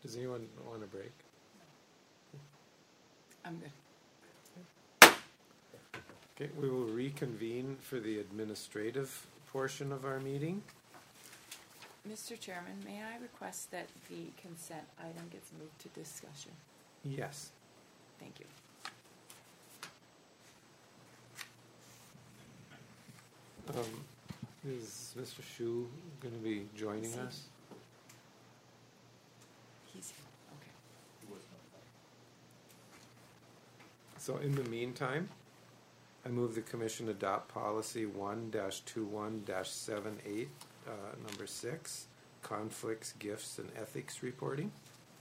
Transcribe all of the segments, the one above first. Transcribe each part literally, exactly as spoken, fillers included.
Does anyone want a break? I'm good. Okay, we will reconvene for the administrative portion of our meeting. Mister Chairman, may I request that the consent item gets moved to discussion? Yes. Thank you. Um, is Mister Shu going to be joining Is he- us? He's, okay. So in the meantime, I move the commission adopt policy one dash two one dash seven eight, uh, number six, conflicts, gifts, and ethics reporting.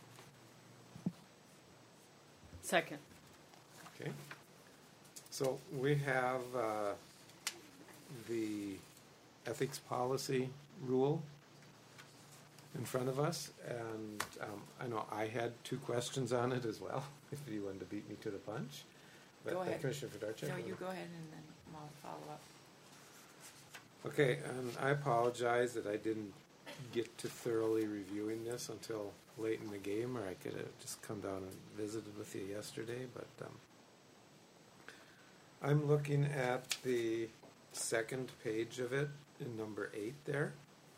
Second. Okay. So we have uh, the ethics policy rule in front of us, and um, I know I had two questions on it as well, if you wanted to beat me to the punch. But Go uh, ahead. Commissioner Fedorchak. No, you go ahead and then I'll follow up. Okay, and I apologize that I didn't get to thoroughly reviewing this until late in the game, or I could have just come down and visited with you yesterday, but um, I'm looking at the second page of it in number eight there.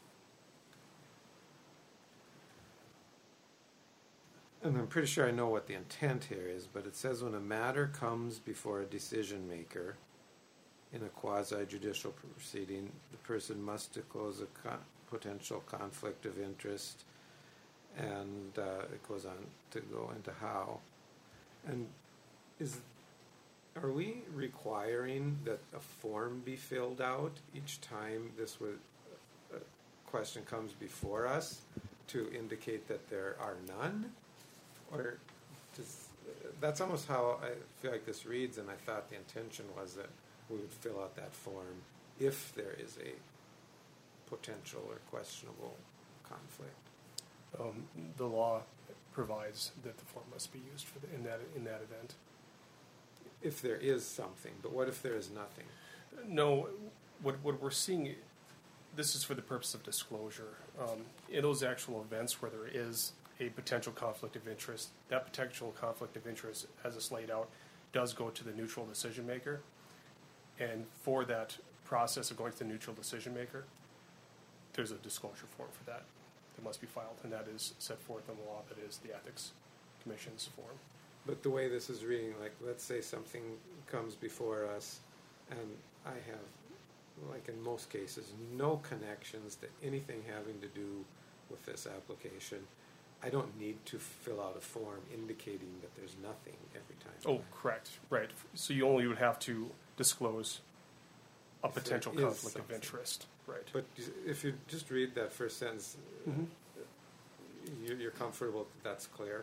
And I'm pretty sure I know what the intent here is, but it says when a matter comes before a decision maker in a quasi-judicial proceeding, the person must disclose a con- potential conflict of interest, and uh, it goes on to go into how. And is are we requiring that a form be filled out each time this would, uh, question comes before us to indicate that there are none? Or does, that's almost how I feel like this reads, and I thought the intention was that we would fill out that form if there is a potential or questionable conflict. Um, the law provides that the form must be used for the, in that in that event. If there is something, but what if there is nothing? No, what what we're seeing, this is for the purpose of disclosure. Um, in those actual events where there is a potential conflict of interest, that potential conflict of interest, as it's laid out, does go to the neutral decision maker. And for that process of going to the neutral decision maker, there's a disclosure form for that that must be filed, and that is set forth in the law. That is the Ethics Commission's form. But the way this is reading, like, let's say something comes before us, and I have, like in most cases, no connections to anything having to do with this application. I don't need to fill out a form indicating that there's nothing every time. Oh, correct. Right. So you only would have to disclose a If there potential is conflict of something. interest. Right. But if you just read that first sentence, Mhm. you're, you're comfortable that that's clear?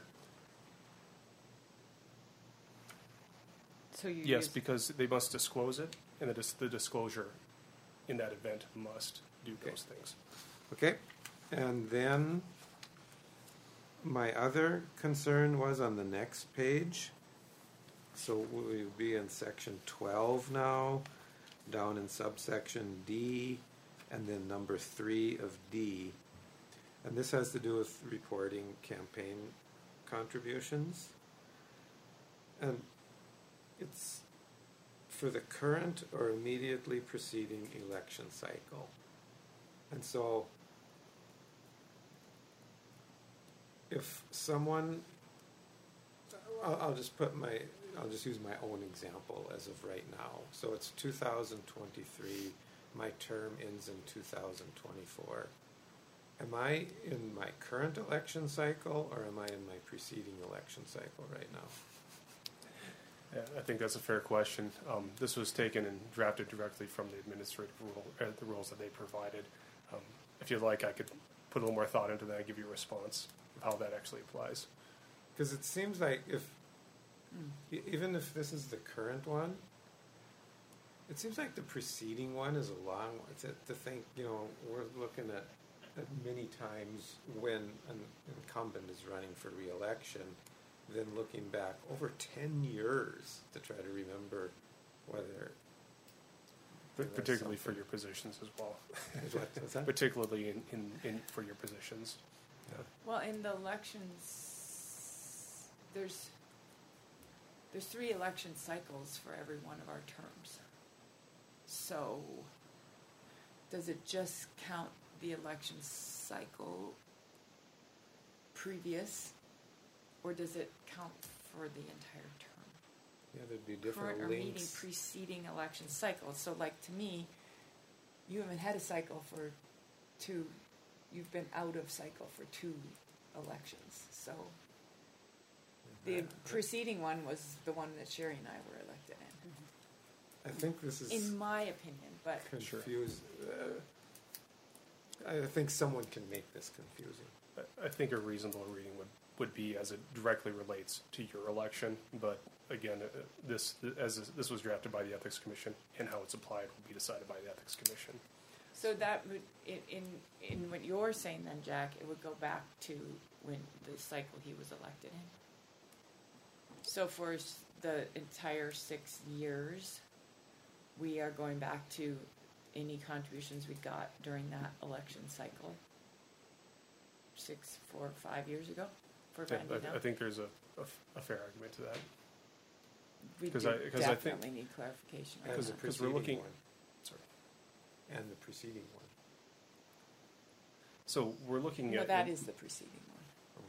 So you Yes, use, because they must disclose it, and the, dis- the disclosure in that event must do Okay. those things. Okay, and then my other concern was on the next page. So we'll be in section twelve now, down in subsection D, and then number three of D. And this has to do with reporting campaign contributions. And it's for the current or immediately preceding election cycle. And so if someone, I'll, I'll just put my, I'll just use my own example as of right now. So it's two thousand twenty-three, my term ends in two thousand twenty-four. Am I in my current election cycle, or am I in my preceding election cycle right now? Yeah, I think that's a fair question. Um, this was taken and drafted directly from the administrative rule, uh, the rules that they provided. Um, if you'd like, I could put a little more thought into that and give you a response of how that actually applies. Because it seems like if, e- even if this is the current one, it seems like the preceding one is a long one. To, to think, you know, we're looking at, at many times when an incumbent is running for re-election, then looking back over ten years to try to remember whether... But particularly for your positions as well. What, what's that? Particularly in, in, in for your positions. Well, in the elections, there's, there's three election cycles for every one of our terms. So, does it just count the election cycle previous, or does it count for the entire term? Yeah, there'd be different Current or meeting links. preceding election cycle. So, like, to me, you haven't had a cycle for two, you've been out of cycle for two elections. So, the preceding one was the one that Sherry and I were elected in, I think this is in my opinion, but Sure. confused. Uh, I think someone can make this confusing. I- I think a reasonable reading would, would be as it directly relates to your election, but again, uh, this, as this was drafted by the Ethics Commission and how it's applied will be decided by the Ethics Commission. so that would, in, in, in what you're saying then, Jack, it would go back to when the cycle he was elected in. So for s- the entire six years, we are going back to any contributions we got during that election cycle. Six, four, five years ago for Yeah, Randy now. I, I think there's a, a f- a fair argument to that. We 'cause do I- 'cause I think- definitely need clarification on And Because- the that. because we're preceding looking- one. Sorry. And the preceding one. So we're looking No, at. that is the preceding one,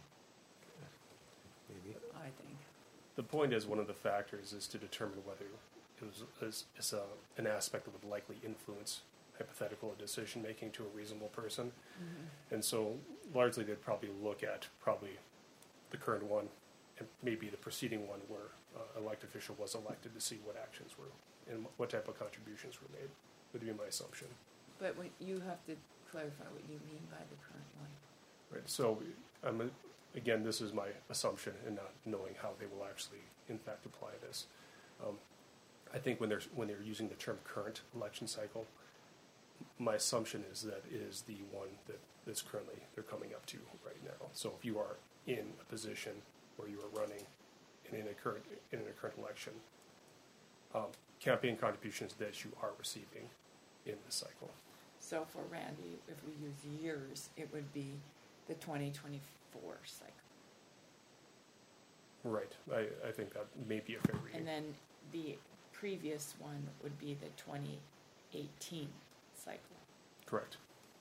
Maybe. I think. The point is, one of the factors is to determine whether it was is, is a, an aspect that would likely influence hypothetical decision-making to a reasonable person. And so largely they'd probably look at probably the current one and maybe the preceding one where uh, elected official was elected to see what actions were and what type of contributions were made, would be my assumption. But when, you have to clarify what you mean by the current one. Right. So, um, again, this is my assumption and not knowing how they will actually, in fact, apply this. Um, I think when they're when they're using the term "current election cycle," my assumption is that it is the one that that's currently they're coming up to right now. So, if you are in a position where you are running in a current in a current election, um, campaign contributions that you are receiving in this cycle. So for Randy, if we use years, it would be the twenty twenty-four cycle. Right. I, I think that may be a fair reading. And then the previous one would be the twenty eighteen cycle. Correct.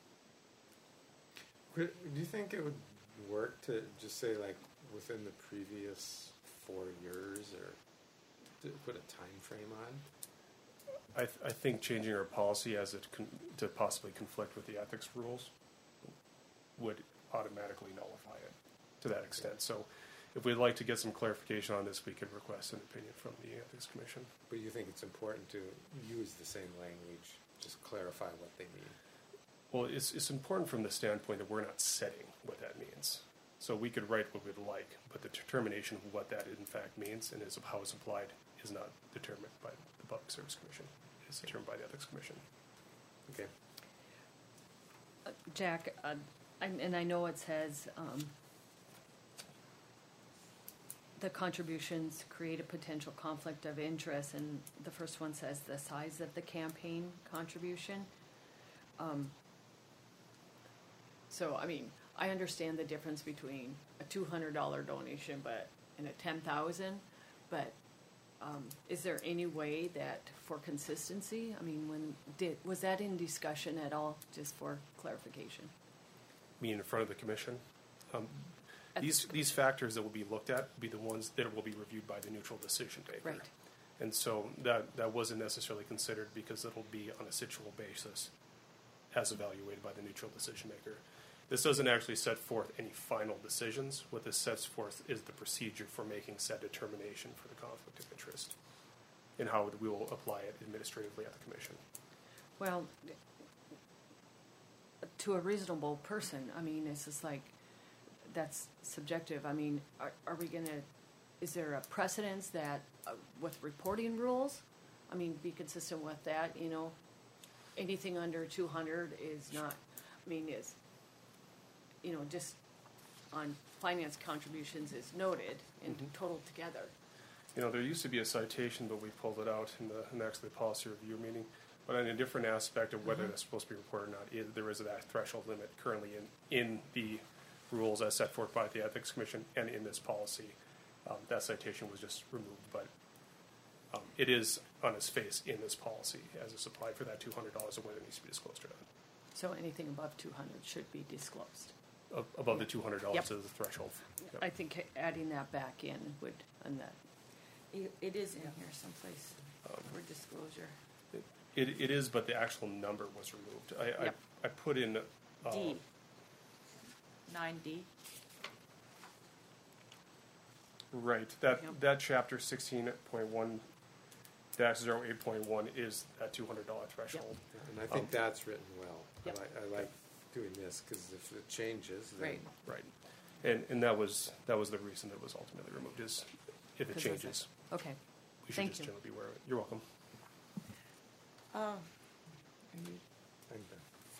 Could, do you think it would work to just say like within the previous four years, or to put a time frame on? I, th- I think changing our policy as it con- to possibly conflict with the ethics rules would automatically nullify it to that extent. So if we'd like to get some clarification on this, we could request an opinion from the Ethics Commission. But you think it's important to use the same language, just clarify what they mean? Well, it's, it's important from the standpoint that we're not setting what that means. So we could write what we'd like, but the determination of what that in fact means and is of how it's applied is not determined by the Public Service Commission. It's determined by the Ethics Commission. Okay. Uh, Jack, uh, I'm- and I know it says um, the contributions create a potential conflict of interest, and the first one says the size of the campaign contribution. Um, So, I mean, I understand the difference between a two hundred dollar donation but and a ten thousand, but um, is there any way that for consistency, I mean, when did was that in discussion at all, just for clarification? Me in front of the Commission. Um, At these the- these factors that will be looked at will be the ones that will be reviewed by the neutral decision maker. Right. And so that that wasn't necessarily considered because it'll be on a situal basis as evaluated by the neutral decision maker. This doesn't actually set forth any final decisions. What this sets forth is the procedure for making said determination for the conflict of interest and how we will apply it administratively at the Commission. Well, to a reasonable person, I mean, it's just like, that's subjective. I mean, are, are we gonna, is there a precedence that, uh, with reporting rules? I mean, be consistent with that, you know? Anything under two hundred is not, I mean, is, you know, just on finance contributions is noted and totaled together. You know, there used to be a citation, but we pulled it out in the, in actually the policy review meeting. But on a different aspect of whether Mhm. that's supposed to be reported or not, is, there is that threshold limit currently in, in the rules as set forth by the Ethics Commission and in this policy. Um, that citation was just removed, but um, it is on its face in this policy as it's applied for that two hundred dollars and whether it needs to be disclosed or not. So anything above two hundred should be disclosed. A- Above the two hundred dollars Yep. is the threshold. Yep. I think adding that back in would, and that, It, it is in here someplace for disclosure. It, it is, but the actual number was removed. I, Yep. I, I put in, uh, D. Nine D. right, that, Yep. that chapter sixteen point one dash zero eight point one is that two hundred dollar threshold. And I think Um, that's written well. I Yep. like, I like doing this, because if it changes, then. Right. Right. And, and that was, that was the reason it was ultimately removed, is if it Because of changes, okay. we should Thank just you. generally be aware of it. You're welcome. Oh. Are you- I'm done.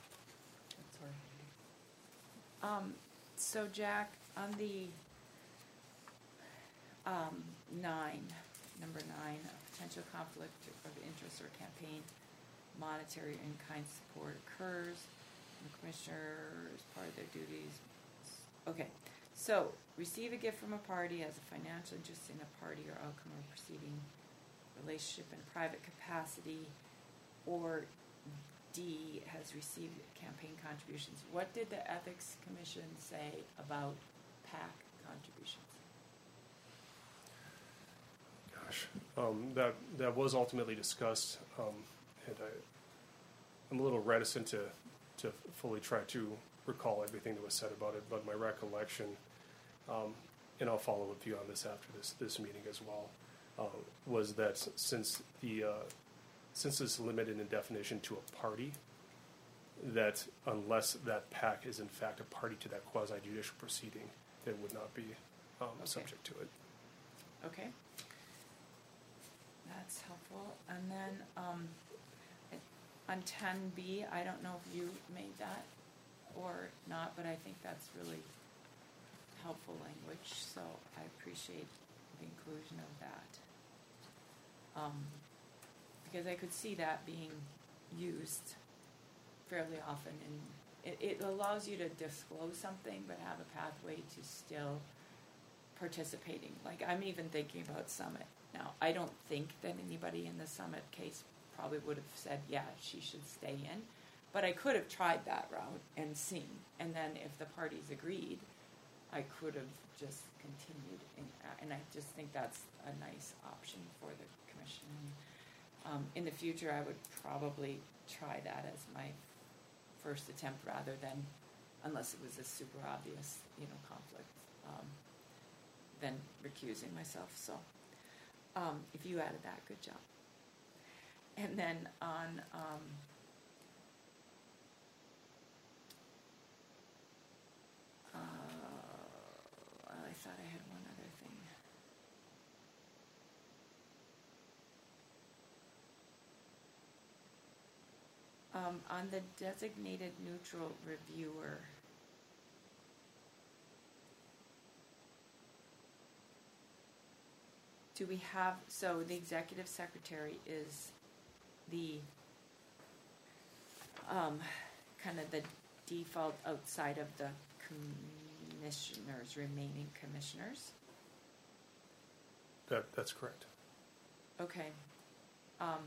Um, so Jack, on the, um, nine, number nine, a potential conflict of interest or campaign monetary in-kind support occurs, and the commissioner, as part of their duties. Okay, so receive a gift from a party as a financial interest in a party or outcome of proceeding, relationship in private capacity, or D, has received campaign contributions. What did the Ethics Commission say about PAC contributions? Gosh, um, that, that was ultimately discussed, um, and I, I'm a little reticent to, to fully try to recall everything that was said about it, but my recollection, um, and I'll follow with you on this after this, this meeting as well, uh, was that since the, uh, since it's limited in definition to a party, that unless that PAC is in fact a party to that quasi-judicial proceeding, it would not be um, Okay. subject to it. Okay. That's helpful. And then um, on ten B, I don't know if you made that or not, but I think that's really helpful language, so I appreciate the inclusion of that. Um, because I could see that being used fairly often, and it, it allows you to disclose something but have a pathway to still participating. Like, I'm even thinking about Summit. Now, I don't think that anybody in the Summit case probably would have said, yeah, she should stay in, but I could have tried that route and seen, and then if the parties agreed, I could have just continued, in, and I just think that's a nice option for the commission. Um, in the future, I would probably try that as my first attempt rather than, unless it was a super obvious, you know, conflict, um, than recusing myself. So, um, if you added that, good job. And then on, um, uh, I thought I had one other thing. Um, on the designated neutral reviewer, do we have, so the executive secretary is the, um, kind of the default outside of the commissioners, remaining commissioners? That, that's correct. Okay. Um,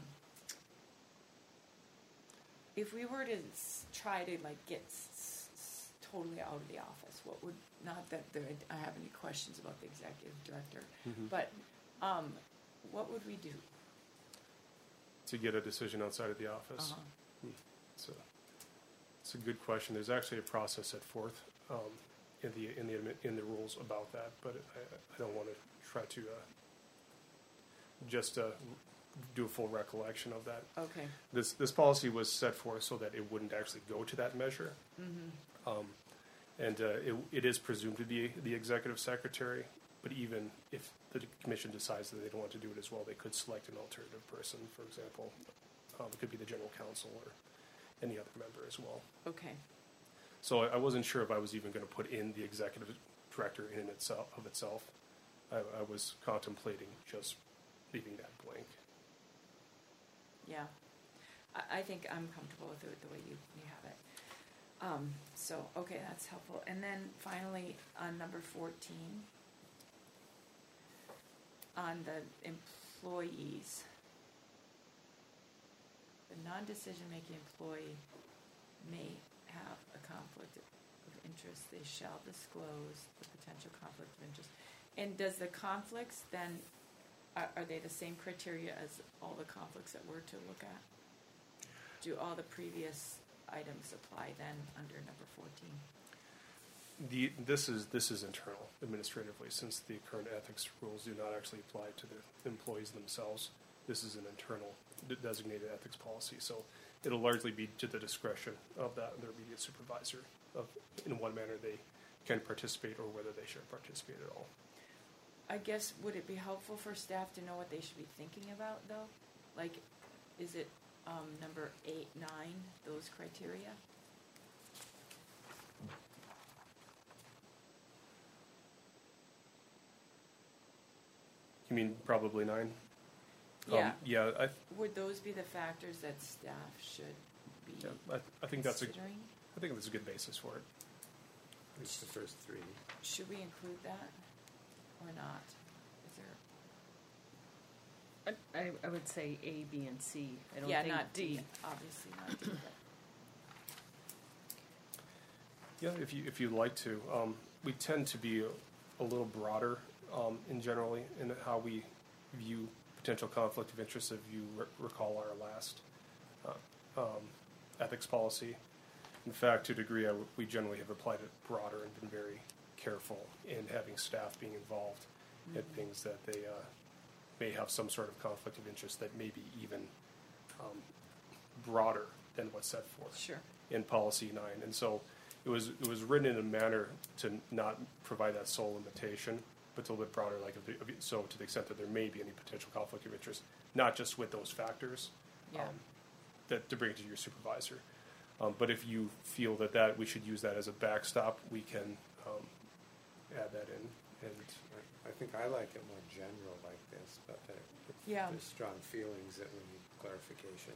if we were to s- try to like get s- s- totally out of the office, what would, not that there, I have any questions about the executive director, but um, what would we do? To get a decision outside of the office. Uh-huh. It's a, it's a good question. There's actually a process set forth um, in the in the admi- in the rules about that, but I, I don't want to try to uh, just uh, do a full recollection of that. Okay. This this policy was set forth so that it wouldn't actually go to that measure, Mm-hmm. um, and uh, it, it is presumed to be the executive secretary. But even if the commission decides that they don't want to do it as well, they could select an alternative person. For example, um, it could be the general counsel or any other member as well. Okay. So I, I wasn't sure if I was even going to put in the executive director in and itself of itself. I, I was contemplating just leaving that blank. Yeah. I, I think I'm comfortable with it the way you, you have it. Um, so, okay, that's helpful. And then finally, on number fourteen, on the employees, the non-decision-making employee may have a conflict of interest. They shall disclose the potential conflict of interest. And does the conflicts then, are, are they the same criteria as all the conflicts that we're to look at? Do all the previous items apply then under number fourteen? The, this is this is internal administratively, since the current ethics rules do not actually apply to the employees themselves. This is an internal de- designated ethics policy, so it'll largely be to the discretion of that their immediate supervisor of in what manner they can participate or whether they should participate at all. I guess, would it be helpful for staff to know what they should be thinking about, though? Like, is it um, number eight, nine, those criteria? You mean probably nine? Yeah. Um, yeah, I, Would those be the factors that staff should be yeah, I, I think that's a considering? I think that's a good basis for it. At least the first three. Should we include that or not? Is there? I, I, I would say A, B, and C. I don't Yeah, think not D. D, obviously not D, but. Yeah, if you if you'd like to, um, we tend to be a, a little broader um, in generally in how we view potential conflict of interest. If you re- recall our last uh, um, ethics policy, in fact, to a degree, I w- we generally have applied it broader and been very careful in having staff being involved mm-hmm. in things that they uh, may have some sort of conflict of interest that may be even um, broader than what's set forth Sure. in policy nine, and so. It was it was written in a manner to not provide that sole limitation, but to a little bit broader, like if the, if, so to the extent that there may be any potential conflict of interest, not just with those factors, Yeah. um, that to bring it to your supervisor. Um, but if you feel that, that we should use that as a backstop, we can um, add that in. And I, I think I like it more general like this, but there, Yeah. there's strong feelings that we need clarification.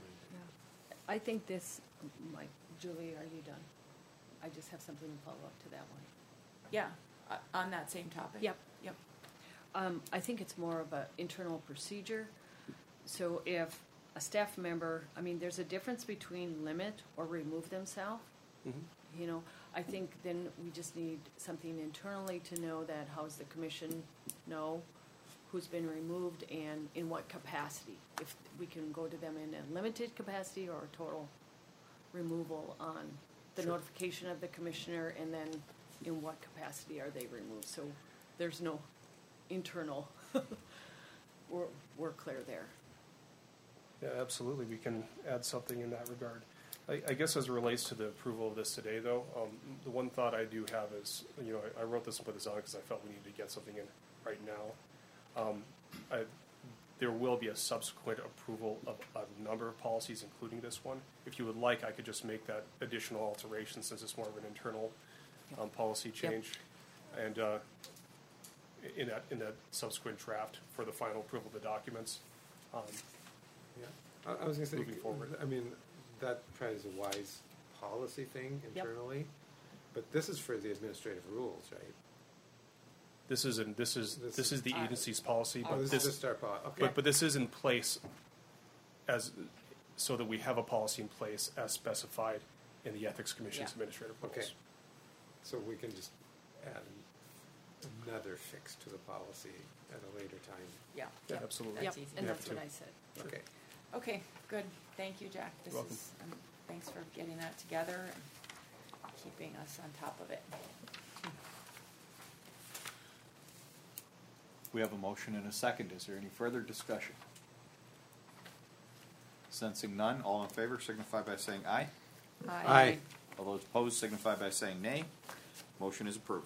I think this, like, Julie, are you done? I just have something to follow up to that one. Yeah, uh, on that same topic? Yep. Yep. Um, I think it's more of an internal procedure. So if a staff member, I mean, there's a difference between limit or remove themselves. mm-hmm. You know, I think then we just need something internally to know that how's the commission know who's been removed and in what capacity. If we can go to them in a limited capacity or a total removal on the Sure. notification of the commissioner, and then in what capacity are they removed? So there's no internal, we're, we're clear there. Yeah, absolutely. We can add something in that regard. I, I guess as it relates to the approval of this today, though, um, the one thought I do have is, you know, I, I wrote this and put this on because I felt we needed to get something in right now. Um, I, there will be a subsequent approval of a number of policies, including this one. If you would like, I could just make that additional alteration since it's more of an internal um, policy change. Yep. And uh, in that in that subsequent draft for the final approval of the documents. Um, Yeah, I, I was going to say, Moving forward. I mean, that probably is a wise policy thing Yep. internally, but this is for the administrative rules, right? This is in, this is This this is is the our- agency's policy, Oh, but this this is just our policy. Okay. but but this is in place as so that we have a policy in place as specified in the Ethics Commission's Yeah. administrative rules. Okay. So we can just add another fix to the policy at a later time. Yeah. Yeah, Yep. absolutely. That's Yep, easy. and Yeah, that's too. what I said. Okay. Okay, good. Thank you, Jack. This You're welcome. is, um, thanks for getting that together and keeping us on top of it. We have a motion and a second. Is there any further discussion? Sensing none, all in favor signify by saying aye. Aye. All those opposed signify by saying nay. Motion is approved.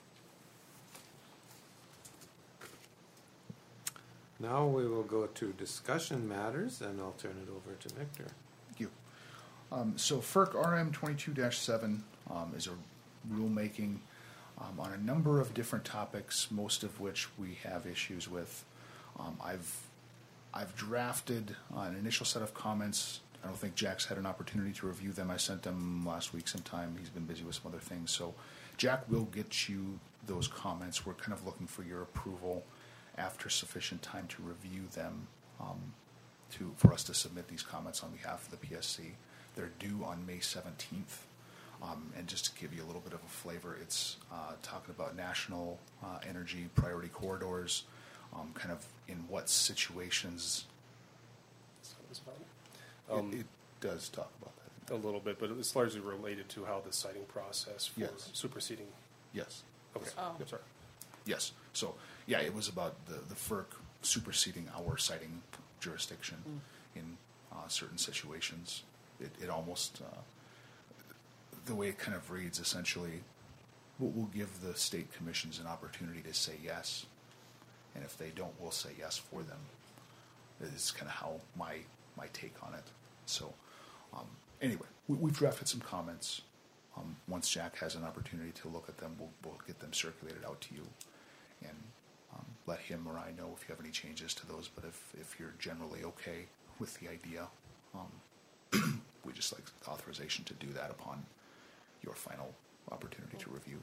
Now we will go to discussion matters, and I'll turn it over to Victor. Thank you. Um, so FERC R M twenty-two dash seven um, is a rulemaking um, on a number of different topics, most of which we have issues with. Um, I've I've drafted uh, an initial set of comments I don't think Jack's had an opportunity to review them. I sent them last week sometime. He's been busy with some other things. So Jack will get you those comments. We're kind of looking for your approval after sufficient time to review them, um, to for us to submit these comments on behalf of the P S C. They're due on May seventeenth. Um, and just to give you a little bit of a flavor, it's uh, talking about national uh, energy priority corridors, um, kind of in what situations. That's what it was about. Um, it, it does talk about that. a little bit, but it's largely related to how the citing process for Yes. superseding. Yes. Okay. Oh. Yep, sorry. Yes. So, yeah, it was about the, the F E R C superseding our citing jurisdiction Mm. in uh, certain situations. It, it almost, uh, the way it kind of reads, essentially, we'll, we'll give the state commissions an opportunity to say yes, and if they don't, we'll say yes for them. Is kind of how my my take on it. So, um, anyway, we, we've drafted some comments. Um, once Jack has an opportunity to look at them, we'll, we'll get them circulated out to you, and um, let him or I know if you have any changes to those. But if, if you're generally okay with the idea, um, we just like authorization to do that upon your final opportunity to review.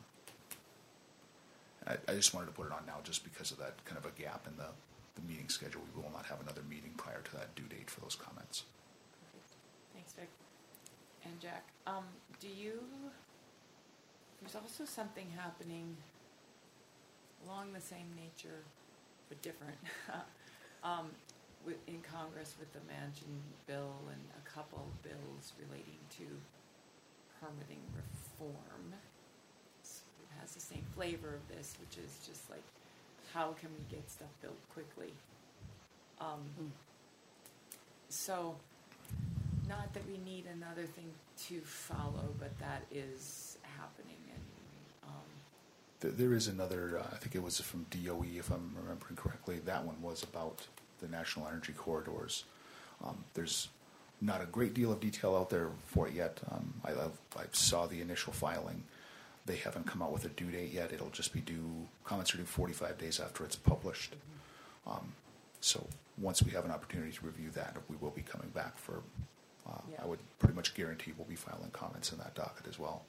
I, I just wanted to put it on now just because of that kind of a gap in the, the meeting schedule. We will not have another meeting prior to that due date for those comments. Thanks, Vic. And Jack, um, do you, there's also something happening along the same nature, but different, um, with, in Congress with the Manchin bill and a couple bills relating to permitting reform. So it has the same flavor of this, which is just like, how can we get stuff built quickly? Um, so, not that we need another thing to follow, but that is happening. And um, There, there is another, uh, I think it was from D O E, if I'm remembering correctly. That one was about the national energy corridors. Um, there's not a great deal of detail out there for it yet. Um, I, I saw the initial filing. They haven't come out with a due date yet. It'll just be due, comments are due forty-five days after it's published. Um, so once we have an opportunity to review that, we will be coming back for, uh, Yeah. I would pretty much guarantee we'll be filing comments in that docket as well.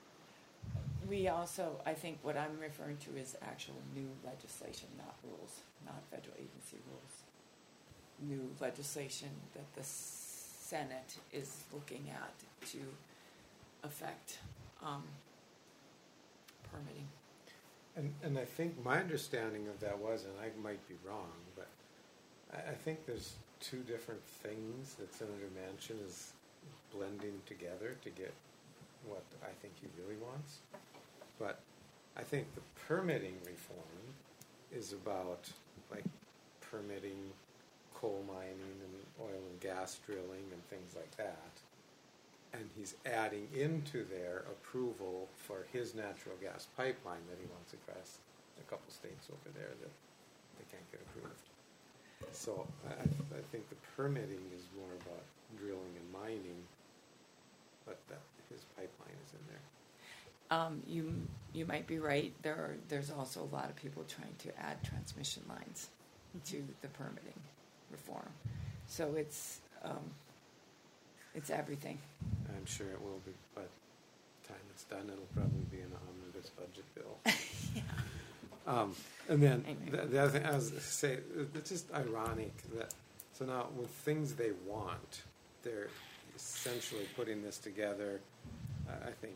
we also, I think what I'm referring to is actual new legislation, not rules, not federal agency rules. New legislation that the Senate is looking at to affect um, permitting. And, and I think my understanding of that was, and I might be wrong, but I, I think there's two different things that Senator Manchin is blending together to get what I think he really wants. But I think the permitting reform is about like permitting coal mining and oil and gas drilling and things like that. And he's adding into their approval for his natural gas pipeline that he wants across a couple states over there that they can't get approved. So I, I think the permitting is more about drilling and mining, but that his pipeline is in there. Um, you you might be right. There are there's also a lot of people trying to add transmission lines to the permitting reform. So it's um, it's everything. I'm sure it will be, but time it's done, it'll probably be an omnibus budget bill. Yeah. Um, and then Anyway. the, the other thing I was gonna say, it's just ironic that so now with things they want, they're essentially putting this together. Uh, I think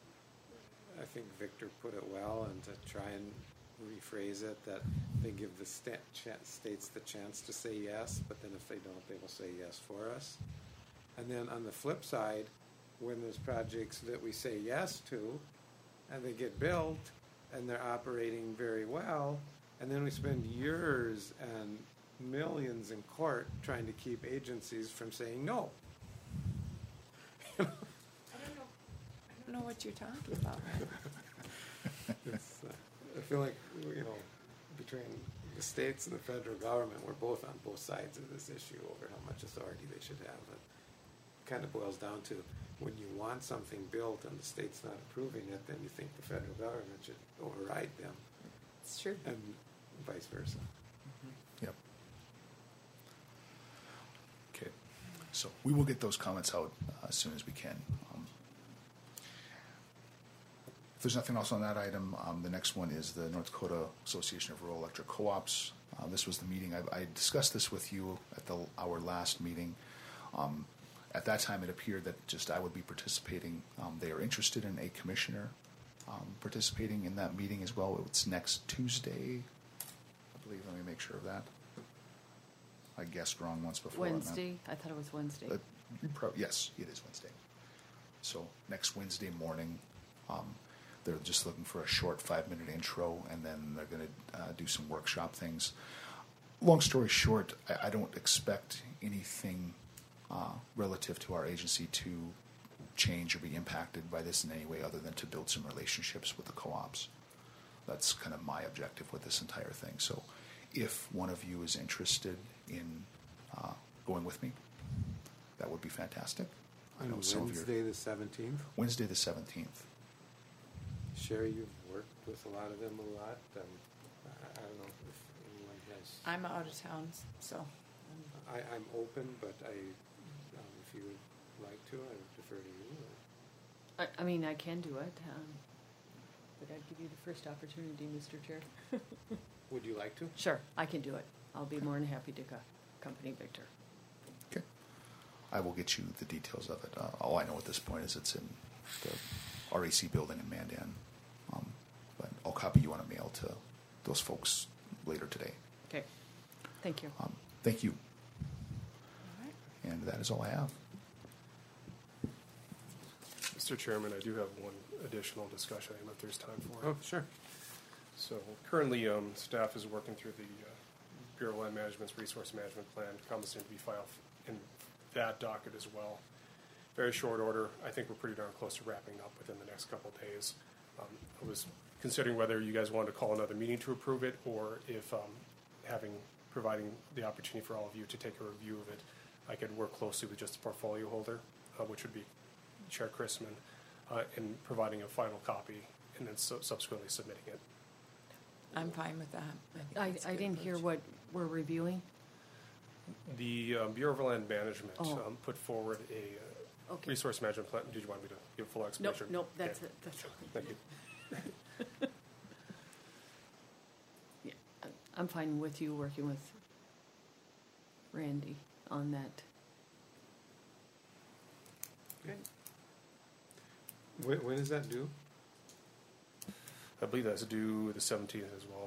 I think Victor put it well, and to try and rephrase it, that they give the sta- ch- states the chance to say yes, but then if they don't, they will say yes for us. And then on the flip side, when there's projects that we say yes to, and they get built, and they're operating very well, and then we spend years and millions in court trying to keep agencies from saying no. I don't know. I don't know what you're talking about. It's, uh, I feel like, you know, between the states and the federal government, we're both on both sides of this issue over how much authority they should have. It kind of boils down to when you want something built and the state's not approving it, then you think the federal government should override them, It's true. and vice versa. Yep. Okay. So we will get those comments out uh, as soon as we can. Um, if there's nothing else on that item, um, the next one is the North Dakota Association of Rural Electric Co-ops. Uh, this was the meeting. I, I discussed this with you at the, our last meeting. Um, at that time, it appeared that just I would be participating. Um, they are interested in a commissioner um, participating in that meeting as well. It's next Tuesday, I believe. Let me make sure of that. I guessed wrong once before. Wednesday? I thought it was Wednesday. Uh, you pro- yes, it is Wednesday. So next Wednesday morning, um, they're just looking for a short five-minute intro, and then they're going to uh, do some workshop things. Long story short, I, I don't expect anything uh, relative to our agency to change or be impacted by this in any way other than to build some relationships with the co-ops. That's kind of my objective with this entire thing. So if one of you is interested in uh, going with me, that would be fantastic. I know some of your Wednesday the seventeenth. Wednesday the seventeenth. Sherry, you've worked with a lot of them a lot. Um, I, I don't know if anyone has. I'm out of town, so I, I'm open, but I, um, if you would like to, I would defer to you. Or, I, I mean, I can do it, um, but I'd give you the first opportunity, Mister Chair. would you like to? Sure, I can do it. I'll be more than happy to co- accompany Victor. Okay. I will get you the details of it. Uh, all I know at this point is it's in the R A C building in Mandan. Um, but I'll copy you on a mail to those folks later today. Okay, thank you. Um, thank you. all right. And that is all I have. Mister Chairman, I do have one additional discussion item if there's time for it. Oh, sure. So currently, um, staff is working through the uh, Bureau of Land Management's Resource Management Plan. Comments need to be filed in that docket as well. Very short order. I think we're pretty darn close to wrapping up within the next couple of days. Um, I was considering whether you guys wanted to call another meeting to approve it, or if um, having providing the opportunity for all of you to take a review of it, I could work closely with just the portfolio holder, uh, which would be Chair Chrisman, uh, in providing a final copy and then su- subsequently submitting it. I'm fine with that. I, think I, that's a I good didn't hear approach. what we're reviewing. The um, Bureau of Land Management Oh. um, put forward a uh, Okay. resource management plan. Did you want me to give full Nope, explanation? nope, that's Okay. it, that's all. Thank you. Yeah, I- I'm fine with you working with Randy on that. Okay. When, when is that due? I believe that's due the seventeenth as well.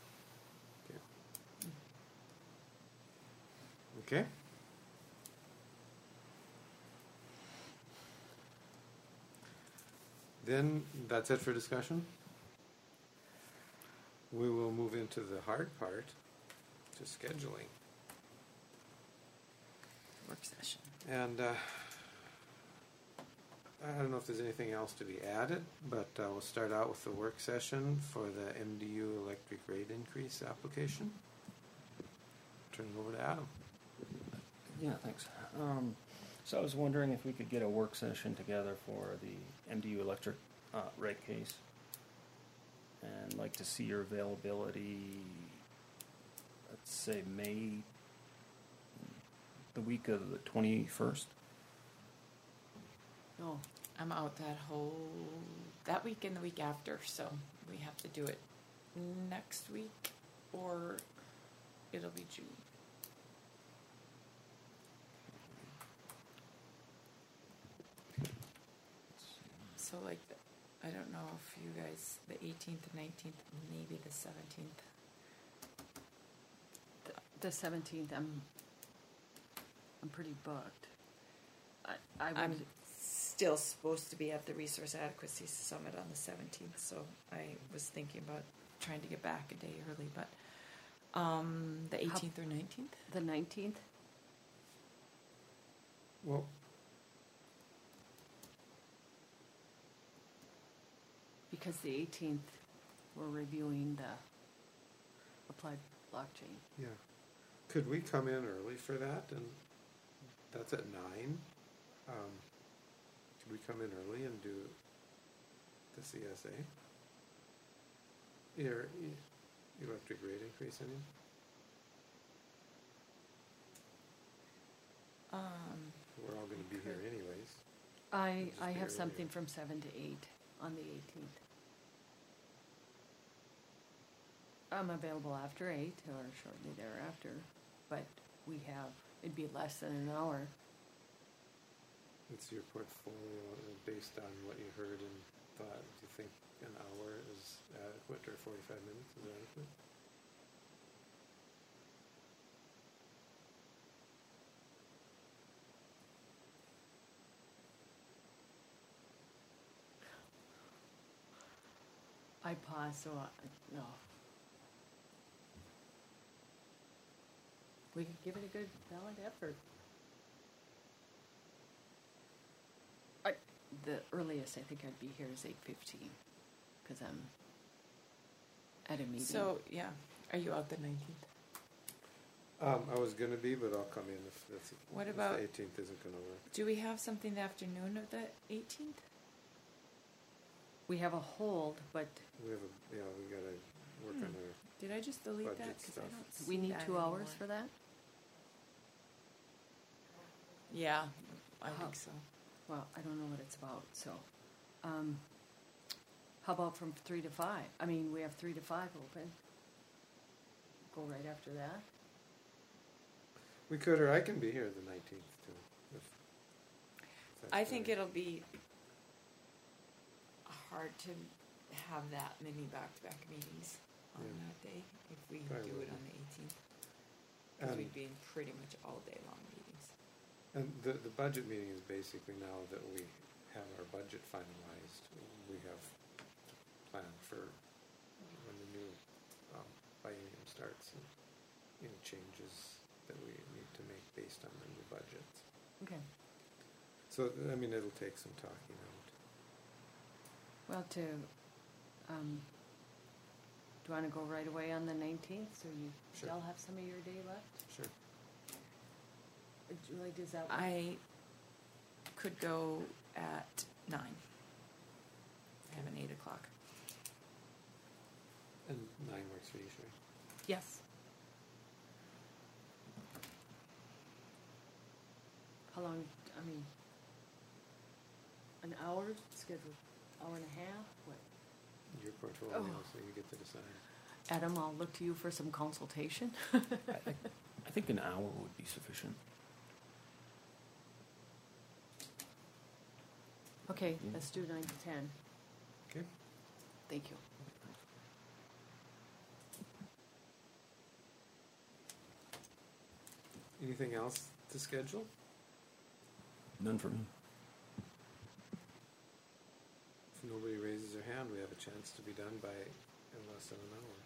Okay. Then that's it for discussion. We will move into the hard part, to scheduling. Work session. And uh, I don't know if there's anything else to be added, but uh, we'll start out with the work session for the M D U electric rate increase application. Turn it over to Adam. Yeah, thanks. Um, so I was wondering if we could get a work session together for the M D U electric uh, rate case, and like to see your availability. Let's say May, the week of the twenty-first. Oh, I'm out that whole that week and the week after, so we have to do it next week or it'll be June. So like, the, I don't know if you guys, the eighteenth, nineteenth, maybe the seventeenth. the seventeenth, I'm, I'm pretty booked. I, I would, I'm still supposed to be at the Resource Adequacy Summit on the seventeenth, so I was thinking about trying to get back a day early, but um, the eighteenth or nineteenth? the nineteenth, Well, because the eighteenth, we're reviewing the applied blockchain. yeah. Could we come in early for that? And that's at nine. Um, could we come in early and do the C S A? Your e- electric rate increase, I mean? Um, here anyways. I, Just I be have earlier. something from seven to eight on the eighteenth. I'm available after eight or shortly thereafter, but we have, it'd be less than an hour. It's your portfolio uh, based on what you heard and thought. Do you think an hour is adequate or forty-five minutes is adequate? I pause, so I, no. We could give it a good valid effort. I, the earliest I think I'd be here is eight fifteen, because I'm at a meeting. So, yeah, are you out the nineteenth? Um, I was gonna be, but I'll come in if that's, What if about- the eighteenth isn't gonna work. Do we have something the afternoon of the eighteenth? We have a hold, but We have a, yeah, we gotta work Hmm. on our, Did I just delete Budget that? 'Cause I stuff. don't see we need that two hours anymore. for that? Yeah, I How- think so. Well, I don't know what it's about, so, um, how about from three to five? I mean, we have three to five open. Go right after that? we could, or I can be here the nineteenth too. if- if that's I think better. it'll be hard to have that many back-to-back meetings on Yeah. that day if we Probably do would it be. on the eighteenth. Because Um, we'd be in pretty much all day long meetings. And the, the budget meeting is basically now that we have our budget finalized, we have planned for when the new um, biennium starts and any changes that we need to make based on the new budgets. Okay. So, I mean, it'll take some talking out. Well, to, um, do you wanna go right away on the nineteenth, so you Sure. still have some of your day left? Sure. Uh, Julie, does that work? I could go at nine. I have an eight o'clock. And nine works for you, Sherry. Yes. How long, I mean, an hour scheduled, hour and a half, what? Your portfolio, Oh. so you get to decide. Adam, I'll look to you for some consultation. I, I, I think an hour would be sufficient. Okay, Yeah. let's do nine to ten. Okay. Thank you. Anything else to schedule? None for me. If nobody raises their hand, we have a chance to be done by in less than an hour.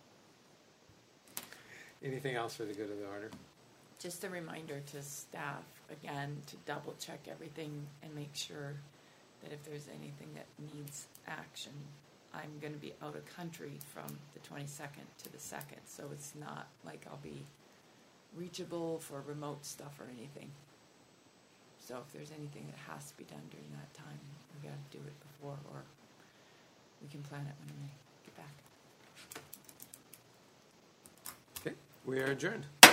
Anything else for the good of the order? Just a reminder to staff, again, to double check everything and make sure that if there's anything that needs action, I'm gonna be out of country from the twenty-second to the second, so it's not like I'll be reachable for remote stuff or anything. So if there's anything that has to be done during that time, we gotta do it before, or we can plan it when I get back. Okay, we are adjourned.